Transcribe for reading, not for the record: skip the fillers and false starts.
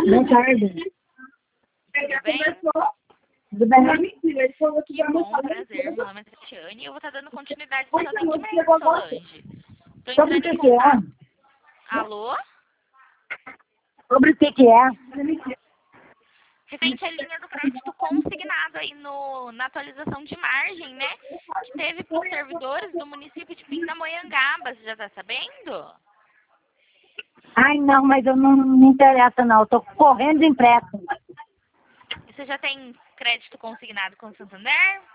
Boa tarde. Tudo bem? Tudo bem? Que bom, prazer. Meu nome é Tatiane e eu vou estar dando continuidade no seu atendimento, Solange. Estou Sobre o entrando em que é? contato. Alô? Sobre o que é? Referente à linha do crédito consignado aí na atualização de margem, né? Que teve para os servidores do município de Pindamonhangaba. Você já está sabendo? Ai, não, mas eu não me interessa, não. Eu tô correndo de empréstimo. E você já tem crédito consignado com o Santander?